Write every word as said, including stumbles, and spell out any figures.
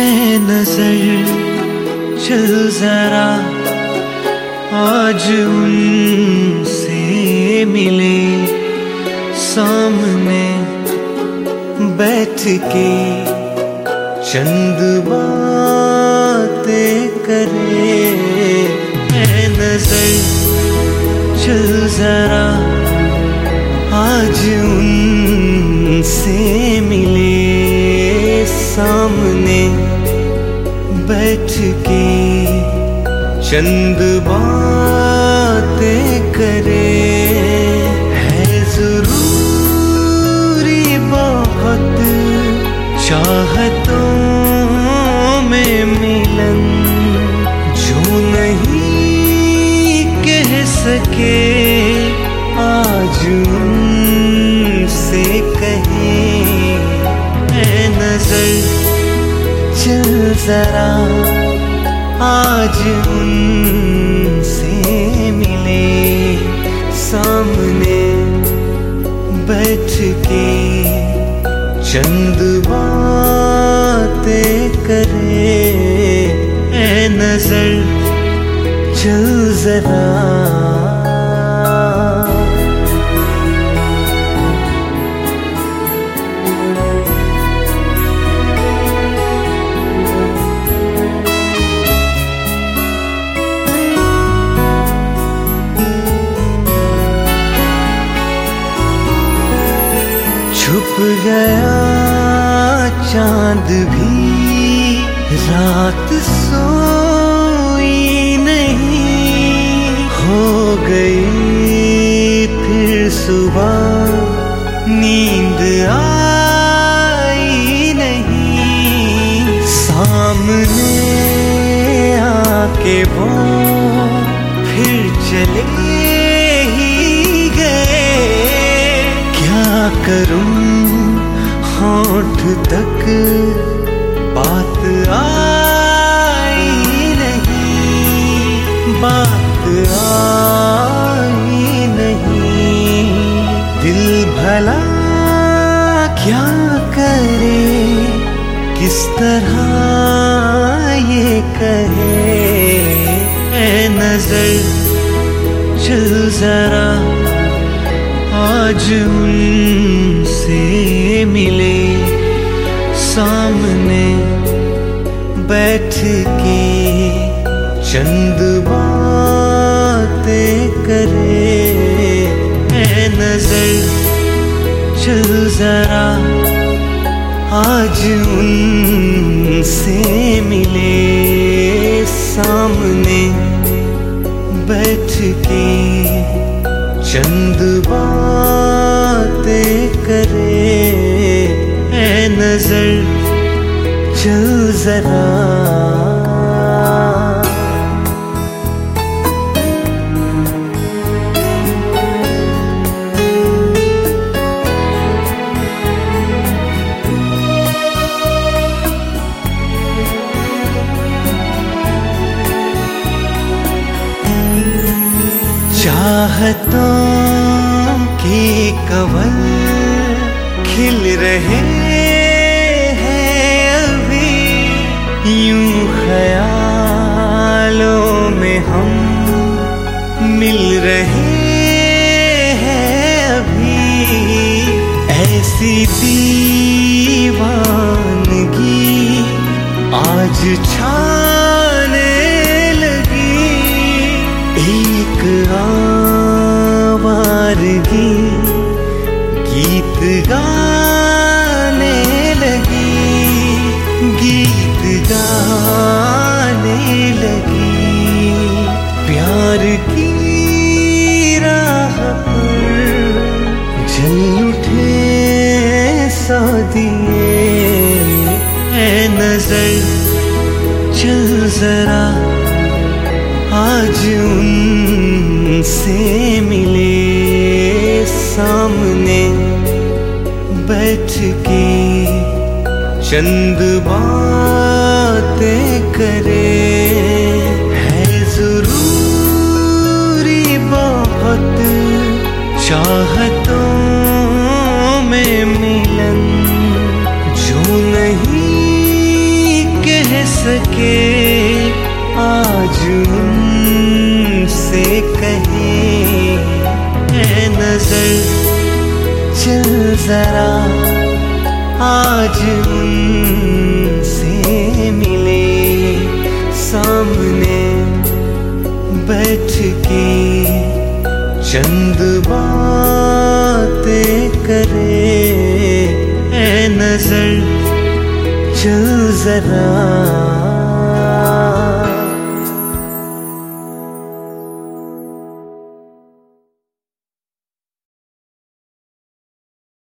नजर चल जरा आज उनसे मिले, सामने बैठ के चंद बातें करे। ऐ नजर चल जरा आज उनसे मिले, सामने बैठ के चंद बातें करे। है जरूरी बहुत चाहतों में मिलन, जो नहीं कह सके आज उनसे कहे। ऐ नजर चल जरा आज उनसे मिले, सामने बैठ के चंद बातें करे। ऐ नजर चल जरा छुप गया चांद भी रात सोई नहीं, हो गई फिर सुबह नींद आई नहीं। सामने आके वो फिर चले ही गए। क्या करूं होठ तक बात आई नहीं, बात आई नहीं। दिल भला क्या करे, किस तरह ये कहे। ऐ नजर चल जरा आज उनसे मिले, सामने बैठ के चंद बातें करे। ऐ नजर चल जरा आज उनसे मिले, सामने बैठ के चंद बातें करे। ऐ नजर चल जरा चाहतों के कवल खिल रहे हैं अभी, यूं ख्यालों में हम मिल रहे हैं अभी। ऐसी दीवानगी आज छाने लगी, एक आवारगी गीत गाने लगी, गीत गाने लगी। प्यार की राह पर जल उठे सौ दिए। ऐ नजर चल जरा आज उनसे मिले, सामने बैठ के चंद बातें करे। है जरूरी बहुत चाहतों में मिलन, जो नहीं कह सके आज उनसे कहे, ऐ नजर चल जरा आज उनसे मिले, सामने बैठ के चंद बातें करे, ऐ नजर चल जरा